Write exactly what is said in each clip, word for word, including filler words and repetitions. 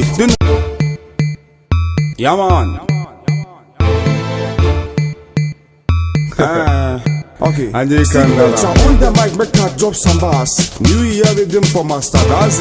Do yeah, man. Ah, okay. And you can uh, on the mic, make her drop some bars. New Year rhythm for Master Gazi.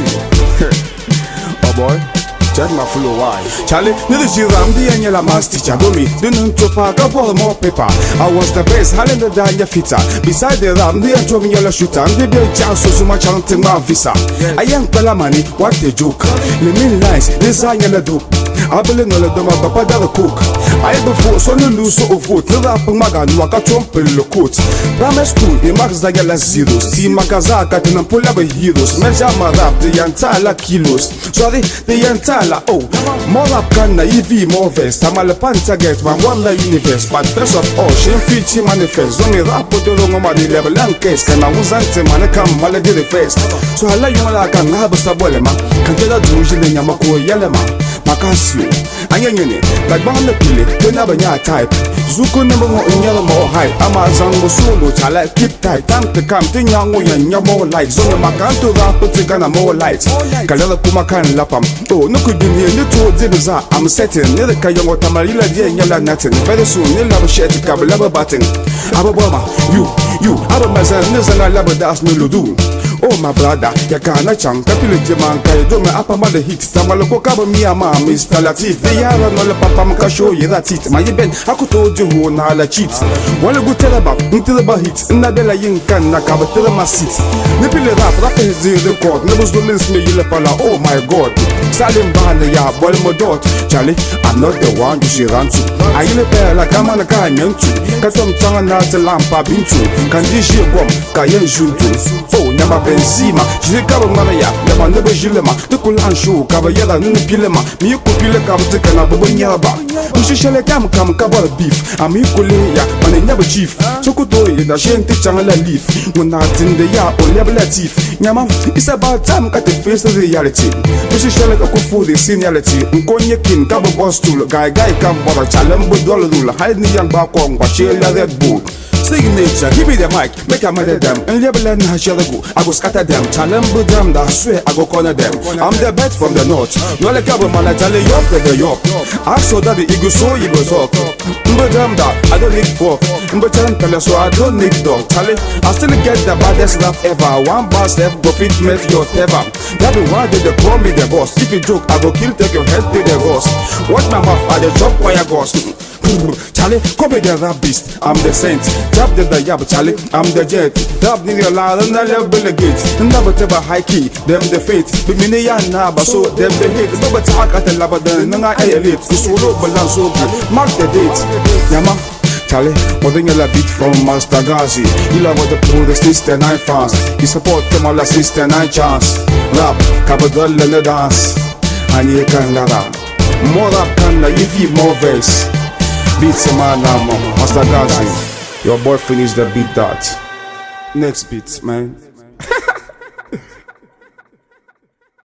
Oh boy, check my flow. Why? Charlie, little Jiram, the Angela Master teacher, do me, didn't to pack up all more paper. I was the best, Helen the Danya fitter. Beside the ram, they are drawing yellow shooter, and they did chance so much on my visa. I am Palamani, what a joke. The mean lines, design and a dope. I believe no doma papa da cook. I before so no lose so vote. No rap maga no aka chompe lo coat. Primary school the max da gala zeros. Team makazaka to pull up heroes. Measure my rap the entire kilos. Sorry the entire oh. More rap can na E V more vest. Tamale panta get one one la universe. But first of all, she feature manifest. Don't me rap to long ma the level and case. Can I uzante man come malady the first. So I like you like can have a sabolema. Can get a druji the nyamako yelema. Makasio, anyanyene, like Banda Pili, they never nya type. Zuko number one in yellow more hype. Amazon was solo, I like keep tight. Time to come, ten young and your more lights. So the Macanto rap, put the gun more lights. Kalala Kumakan lapam. Oh, no could be near the two dinners. I'm setting near the Kayan or Tamarilla, dear Yella Natin. Very soon, you'll have a share to cover lava button. Ababa, you, you, Abamazan, and I love that's no do. Oh my brother, ya kana chang kapile jeman kay do me apa ma the hit tamaloko kaba mi ama Mister Latif the yara no le papa mka show you that it my ben akuto ju na la cheat wala go tell about until the hit na de la yin kan na kaba tell ma sit ne pile rap rap is the record ne bus do lens me yile pala oh my god salim bana ya bol mo dot Charlie I'm not the one you should run to I yile pela kama na ka nyantu katom changa na te lampa bintu kan di je gom ka yen juntu oh nyama benzima je kaba mana ya nyama ne be jilema de kulan show kaba yala ne pilema mi ko pile kaba te kana bo nyaba ushishele kam kam kaba beef ami kule ya mana nyaba chief so ko do ye da shente changa la leaf wona tinde ya o leblatif nyama it's about time ka te face the reality ushishele ko fu the seniority nkonye kin kaba boss tool guy guy kam bora challenge bo dollar rule hide ni yang ba ko ngwa shela red bull signature, give me the mic, make a mother them, and level and go. I go scatter them, challenge them, I swear I go corner them. I'm the bet from the north, no like a man, I tell you up to the york. I saw that the ego so you go talk. But damn that, I don't need fork, but tell so I don't need dog. Charlie, I still get the baddest rap ever. One bar step, go fit met your ever. That be why they call me the boss. If you joke, I go kill, take your head to the boss. Watch my mouth, I the drop wire goss. Charlie, copy the rap beast, I'm the saint. Drop the yab, Charlie, I'm the jet. Drop the loud and I love the gate. Never ever high key, them the fate. But many yan naba, so them the hate. But talk at the labadan, and I elite. Solo balance so good. Mark the date. Yama. Charlie, more than a beat from Master Gazi. You love what the pool, the sister nine fast. You support them all, the sister nine chance. Rap, capital and the dance. And you can gather. More rap can you feel more verse. Beats a man now, Master Gazi. Your boy finished the beat that. Next beat, man.